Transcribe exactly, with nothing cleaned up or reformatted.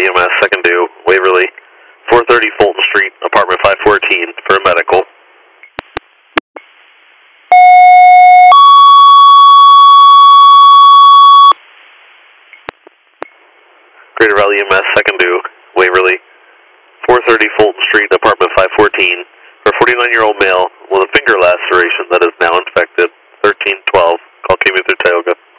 Valley E M S, second due, Waverly, four thirty Fulton Street, apartment five fourteen, for medical. Greater Valley E M S, second due, Waverly, four thirty Fulton Street, apartment five fourteen, for a forty-nine-year-old male with a finger laceration that is now infected, thirteen twelve. Call came in through Tioga.